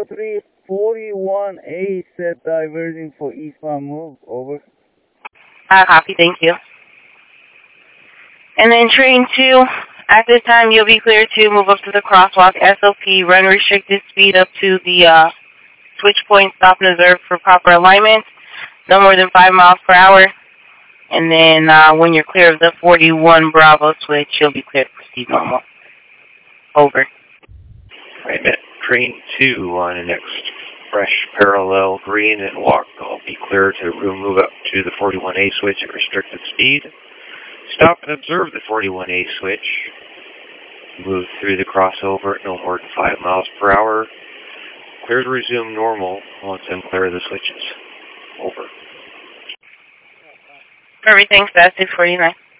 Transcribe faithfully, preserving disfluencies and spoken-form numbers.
zero three forty-one A set diverging for eastbound move. Over. Uh, copy, thank you. And then train two, at this time you'll be cleared to move up to the crosswalk. S O P, run restricted speed up to the uh, switch point, stop and observe for proper alignment. No more than five miles per hour. And then uh, when you're clear of the forty-one Bravo switch, you'll be cleared to proceed normal. Over. Right, train two on the next fresh parallel green and walk. I'll be clear to move up to the forty-one A switch at restricted speed. Stop and observe the forty-one A switch. Move through the crossover at no more than five miles per hour. Clear to resume normal once I'm clear of the switches. Over. Everything's at six forty-nine.